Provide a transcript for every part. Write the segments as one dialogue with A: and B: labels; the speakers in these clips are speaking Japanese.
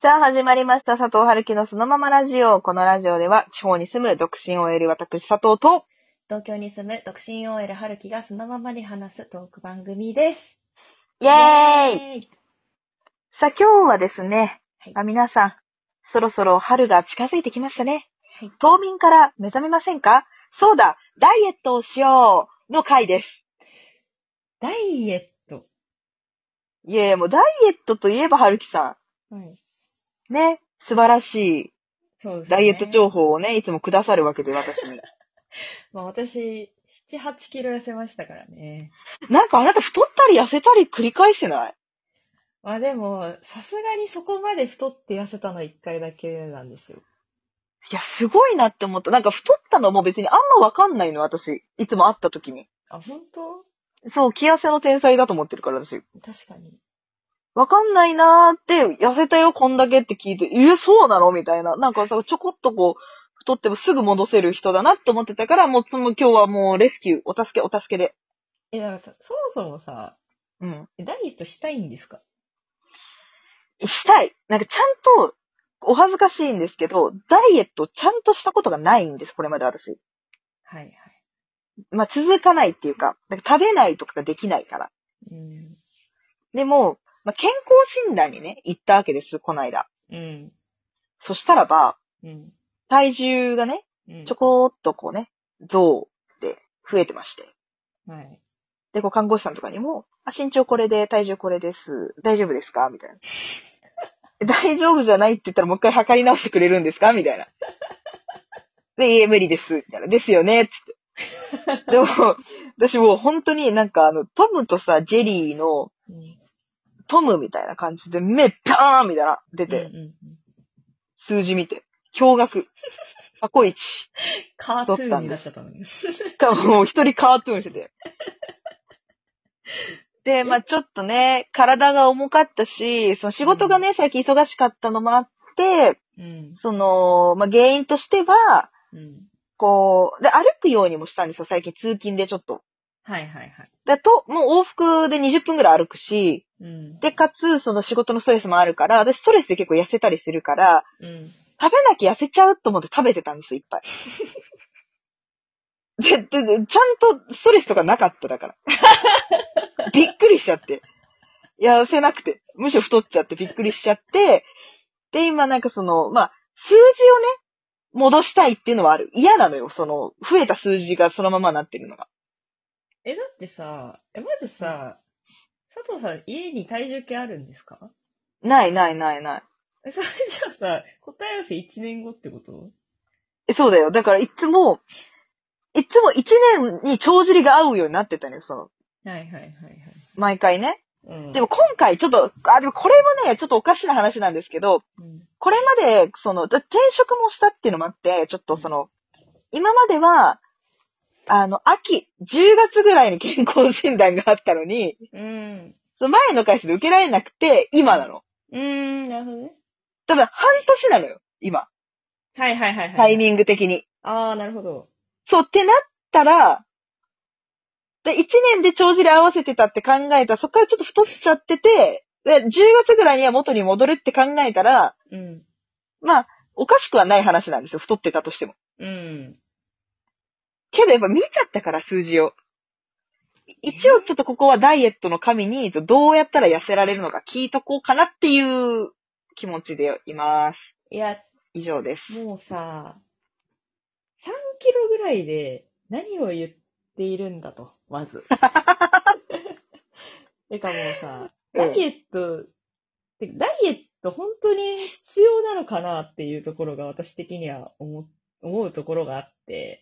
A: さあ始まりました。佐藤春樹のそのままラジオ。このラジオでは地方に住む独身 OL 私佐藤と
B: 東京に住む独身 OL 春樹がそのままに話すトーク番組です。
A: イエーイ。さあ今日はですね、
B: はい。
A: 皆さん、そろそろ春が近づいてきましたね。
B: はい。
A: 冬眠から目覚めませんか？そうだ、ダイエットをしようの回です。
B: ダイエット。
A: いやいや、もうダイエットといえば春樹さ
B: はい。
A: ん。ね、素晴らしい
B: そうです
A: ダイエット情
B: ね。
A: 報をね、いつもくださるわけで私に。
B: 私、7、8キロ痩せましたからね。
A: なんかあなた太ったり痩せたり繰り返してない？
B: でも、さすがにそこまで太って痩せたの1回だけなんですよ。
A: いや、すごいなって思った。なんか太ったのも別にあんまわかんないの、私。いつも会った時に。
B: 本当？
A: そう、気痩せの天才だと思ってるから、私。
B: 確かに。
A: わかんないなーって、痩せたよ、こんだけって聞いて、そうなのみたいな。なんかさ、ちょこっとこう、太ってもすぐ戻せる人だなって思ってたから、もう今日はもうレスキュー、お助けで。
B: だからさ、そもそもさ、
A: うん。
B: ダイエットしたいんですか？
A: したい。なんかちゃんと、お恥ずかしいんですけど、ダイエットちゃんとしたことがないんです、これまで私。
B: はいはい。
A: 続かないっていうか、なんか食べないとかができないから。
B: うん。
A: でも、健康診断にね、行ったわけです、この間。
B: うん。
A: そしたらば、
B: うん。
A: 体重がね、
B: うん。
A: ちょこーっとこうね、増って増えてまして。
B: はい。
A: で、看護師さんとかにも、身長これで、体重これです。大丈夫ですかみたいな。大丈夫じゃないって言ったらもう一回測り直してくれるんですかみたいな。で、いえ、無理です。みたいな。ですよねつって。でも、私もう本当になんかトムとさ、ジェリーの、
B: うん。
A: トムみたいな感じで目パーンみたいな出て、
B: うんうんうん。
A: 数字見て、驚愕。過去一。
B: カートゥーンに
A: 太ったんです。
B: なっちゃったのに。
A: しかももう一人カートゥーンしてて。で、ちょっとね、体が重かったし、その仕事がね、最近忙しかったのもあって、
B: うん。
A: 原因としては、
B: うん。
A: で、歩くようにもしたんですよ、最近通勤でちょっと。
B: はいはいはい。
A: もう往復で20分ぐらい歩くし、
B: うん。
A: で、かつ、その仕事のストレスもあるから、私ストレスで結構痩せたりするから、
B: うん。
A: 食べなきゃ痩せちゃうと思って食べてたんですよ、いっぱい。で、ちゃんとストレスとかなかっただから。びっくりしちゃって。痩せなくて。むしろ太っちゃってびっくりしちゃって、で、今なんか数字をね、戻したいっていうのはある。嫌なのよ、増えた数字がそのままなってるのが。
B: だってさ、まずさ、佐藤さん家に体重計あるんですか？
A: ないないないない。
B: それじゃあさ、答え合わせ1年後ってこと？
A: そうだよ。だからいつも1年に帳尻が合うようになってたのよ、
B: はいはいはいはい。
A: 毎回ね。
B: うん。
A: でも今回ちょっと、でもこれもね、ちょっとおかしな話なんですけど、
B: うん。
A: これまで、転職もしたっていうのもあって、ちょっと今までは、10月ぐらいに健康診断があったのに、
B: うん。
A: その前の会社で受けられなくて、今なの。
B: なるほどね。
A: 多分半年なのよ、今。
B: はいはいはいはいはい。
A: タイミング的に。
B: なるほど。
A: そうってなったら、1年で帳尻合わせてたって考えたら、そこからちょっと太っちゃってて、で、10月ぐらいには元に戻るって考えたら、
B: うん。
A: おかしくはない話なんですよ、太ってたとしても。
B: うん。
A: けどやっぱ見ちゃったから、数字を。一応ちょっとここはダイエットの神に、どうやったら痩せられるのか聞いとこうかなっていう気持ちでいます。
B: いや、
A: 以上です。
B: もうさ、3キロぐらいで何を言っているんだと、まず。てかもうさ、
A: うん。
B: ダイエット本当に必要なのかなっていうところが私的には思うところがあって。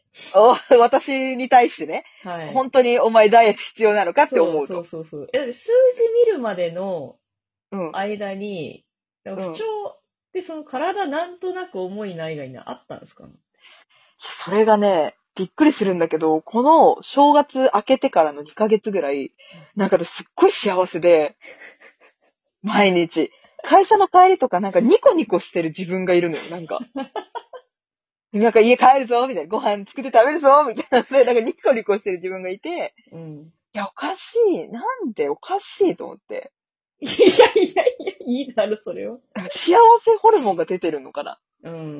A: 私に対してね、
B: はい。
A: 本当にお前ダイエット必要なのかって
B: そうそ
A: 思うと。
B: うそうそう。だって数字見るまでの
A: うん。
B: 間に、不調
A: うん。
B: ってその体なんとなく重いないがにあったんですかね？
A: それがね、びっくりするんだけど、この正月明けてからの2ヶ月ぐらい、なんかすっごい幸せで、毎日。会社の帰りとかなんかニコニコしてる自分がいるのよ、なんか。なんか家帰るぞみたいな。ご飯作って食べるぞみたいな。で、なんかニコニコしてる自分がいて、
B: うん。
A: いや、おかしい。なんでおかしいと思って。
B: いやいやいや、いいだろ、それは。
A: 幸せホルモンが出てるのかな。
B: うんうんうん。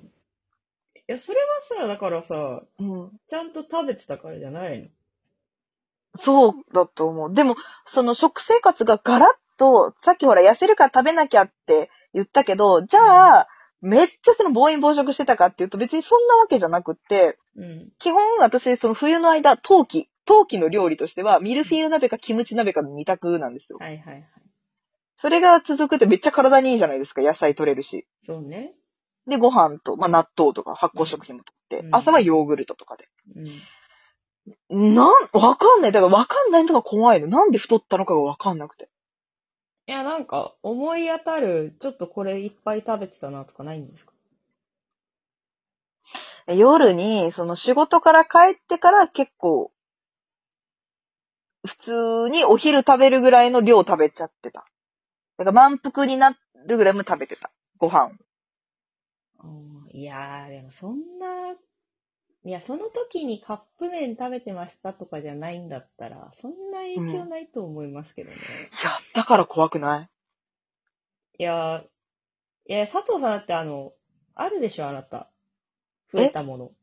B: いや、それはさ、だからさ、
A: うん。
B: ちゃんと食べてたからじゃないの？
A: そうだと思う。でも、その食生活がガラッと、さっきほら痩せるから食べなきゃって言ったけど、じゃあ、めっちゃその暴飲暴食してたかっていうと別にそんなわけじゃなくって、
B: うん。
A: 基本私、その冬の間、冬季の料理としては、ミルフィーユ鍋かキムチ鍋かの二択なんですよ。
B: はいはいはい。
A: それが続くってめっちゃ体にいいじゃないですか。野菜取れるし。
B: そうね。
A: で、ご飯と、まあ、納豆とか発酵食品も取って、
B: うん。
A: 朝はヨーグルトとかで。
B: うん。
A: わかんない。だからわかんないのが怖いの。なんで太ったのかがわかんなくて。
B: いや、なんか、思い当たる、ちょっとこれいっぱい食べてたなとかないんですか？
A: 夜に、その仕事から帰ってから結構、普通にお昼食べるぐらいの量食べちゃってた。だから満腹になるぐらいも食べてた。ご飯。
B: いやー、でもそんな、いや、その時にカップ麺食べてましたとかじゃないんだったら、そんな影
A: うん。い
B: 響ないと思いますけどね。
A: や、だから怖くない？
B: いや、いや、佐藤さんだってあるでしょ、あなた。増え
A: え
B: たもの。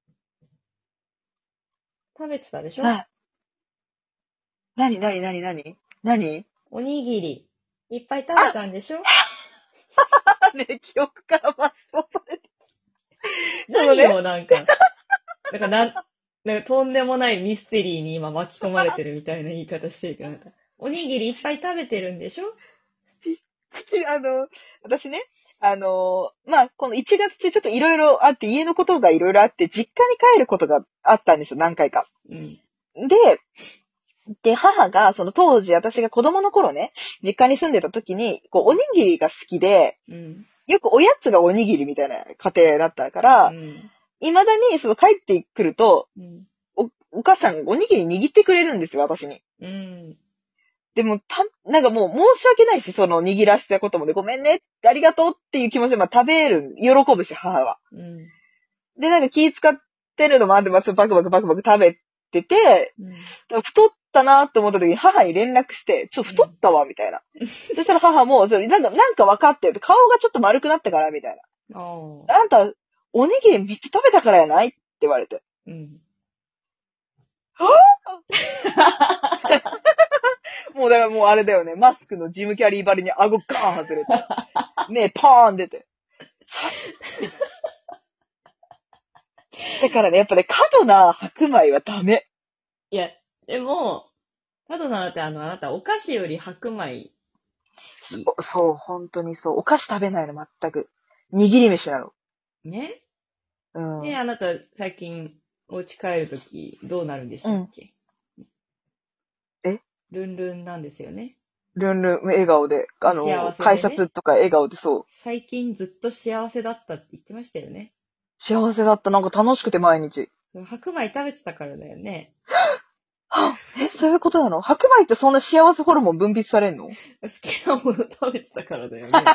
B: 食べてたでしょ？
A: な、なになになになになに
B: おにぎり。いっぱい食べたんでしょ？
A: ね、記憶から抹消されて。その
B: 何
A: ね、
B: をなんか、なんかなんかとんでもないミステリーに今巻き込まれてるみたいな言い方してるけど、なんか、おにぎりいっぱい食べてるんでしょ？
A: 私ね、まあ、この1月中ちょっといろいろあって、家のことがいろいろあって、実家に帰ることがあったんですよ、何回か。
B: うん。
A: で、母が、その当時私が子供の頃ね、実家に住んでた時に、こう、おにぎりが好きで、
B: うん。
A: よくおやつがおにぎりみたいな家庭だったから、
B: うん。
A: 未だに、その帰ってくると、
B: うん。
A: お母さんおにぎり握ってくれるんですよ、私に。
B: うん。
A: でも、なんかもう申し訳ないし、その握らしたこともで、ごめんね、ありがとうっていう気持ちで、まあ食べる、喜ぶし、母は。
B: うん。
A: で、なんか気使ってるのもあって、まあ、バクバクバクバク食べてて、
B: うん。
A: 太ったなって思った時に母に連絡して、太ったわ、みたいな。そしたら母も、なんか分かってる。顔がちょっと丸くなったから、みたい
B: ああ。
A: な。あんた、おにぎり3つ食べたからやないって言われて。
B: うん。
A: もうだからもうあれだよね。マスクのジムキャリーバリに顎ガーン外れて。ねパーン出て。だからね、やっぱね、過度な白米はダメ。
B: いや、でも、佐藤さんだってあなたお菓子より白米好き。
A: そう、本当にそう。お菓子食べないの、全く。握り飯なの。
B: ね？
A: うん。
B: で、あなた最近お家帰るときどうなるんでし
A: うん。
B: たっけ？
A: え
B: ルンルンなんですよね。
A: ルンルン、笑顔で、
B: 幸せ
A: 改
B: でね。
A: 札とか笑顔でそう。
B: 最近ずっと幸せだったって言ってましたよね。
A: 幸せだった。なんか楽しくて毎日。
B: 白米食べてたからだよね。
A: そういうことなの？白米ってそんな幸せホルモン分泌されんの？
B: 好きなもの食べてたからだよね。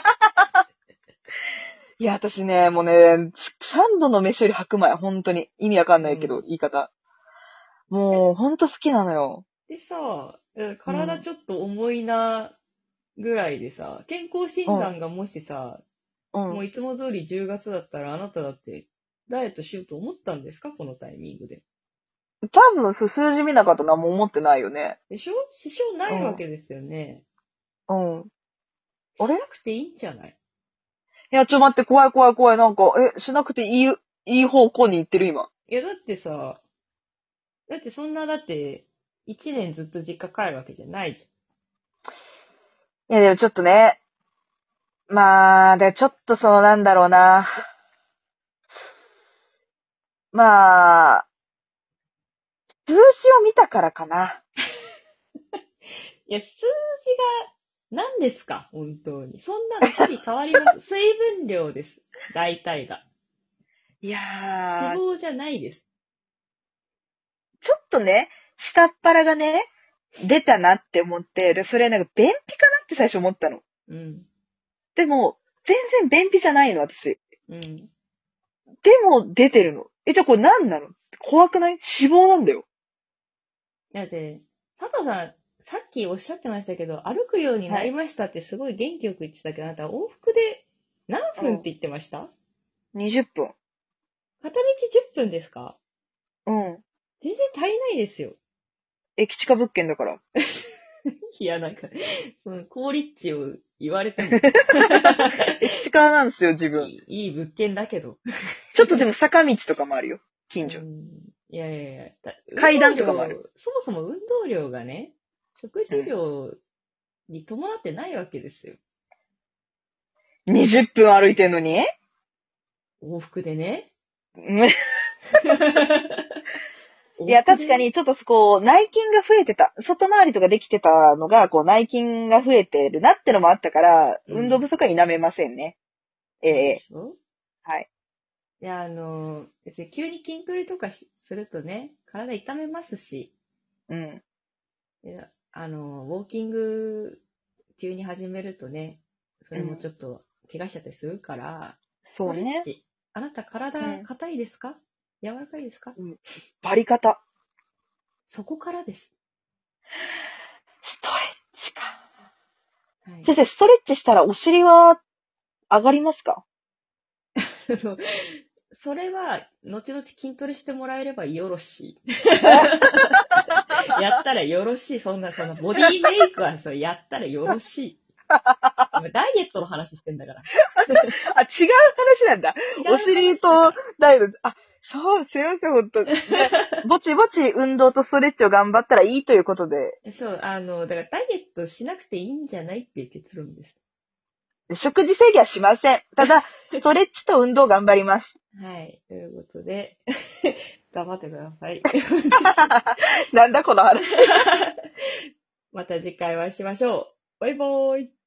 A: いや、私ね、もうね、3度の飯より白米、本当に。意味わかんないけど、
B: うん。
A: 言い方。もう、ほんと好きなのよ。
B: でさ、
A: うん。
B: 体ちょっと重いなぐらいでさ、健康診
A: うん。
B: 断がもしさ、
A: うん。
B: もういつも通り10月だったらあなただってダイエットしようと思ったんですか？このタイミングで。
A: 多分、数字見なかったら何も思ってないよね。
B: でしょ？支障ないわ
A: うん。
B: けですよね。
A: うん。あれい
B: しなくていいんじゃない？
A: や、ちょ、待って、怖い怖い怖い。なんか、しなくていい方向に行ってる、今。
B: いや、だってさ、だってそんな、だって、1年ずっと実家帰るわけじゃないじ
A: いや、でもちょっとね。まあ、ちょっとなんだろうな。まあ、数字を見たからかな。
B: ゃん。いや、数字が何ですか？本当に。そんなの日々変わります。水分量です。大体が。
A: いやー、
B: 脂肪じゃないです。
A: ちょっとね、下っ腹がね、出たなって思って、で、それなんか便秘かなって最初思ったの。
B: うん。
A: でも、全然便秘じゃないの、私。
B: うん。
A: でも、出てるの。じゃあこれ何なの？怖くない？脂肪なんだよ。
B: だって、佐藤さん、 さっきおっしゃってましたけど、歩くようになりましたってすごい元気よく言ってたけど、あなた往復で何分って言ってました、
A: 20分。
B: 片道10分ですか？
A: うん。
B: 全然足りないですよ。
A: 駅近物件だから。
B: いや、なんか、その、高立地を言われても、
A: 駅近なんですよ、自分。
B: いい物件だけど。
A: ちょっとでも坂道とかもあるよ。近所。
B: いやいやいや、
A: 階段とかもある。
B: そもそも運動量がね、食事量に伴ってないわけですよ。
A: 20分歩いてんのに
B: 往復でね。
A: いや、確かにちょっとこう、内勤が増えてた。外回りとかできてたのが、こう、内勤が増えてるなってのもあったから、運動不足は否めませんね。はい。
B: いや、別に急に筋トレとかするとね、体痛めますし、
A: うん。
B: ウォーキング急に始めるとね、それもちょっと怪我しちゃったりするから、
A: そうね。
B: ストレッチ。あなた体硬いですか？柔らかいですか？
A: バリ方。
B: そこからです。
A: ストレッチか。
B: はい、
A: 先生、ストレッチしたらお尻は上がりますか？
B: それは、後々筋トレしてもらえればよろしい。やったらよろしい。そんなボディメイクはやったらよろしい。ダイエットの話してんだから。
A: あ、違う話なんだ。お尻とダイエット。あ、そう、すいません、ほんと。ぼちぼち運動とストレッチを頑張ったらいいということで。
B: そう、だからダイエットしなくていいんじゃないっていう結論です。
A: 食事制限はしません。ただ、ストレッチと運動頑張ります。
B: はい。ということで、頑張ってください。
A: なんだこの話。
B: また次回お会いしましょう。バイバーイ。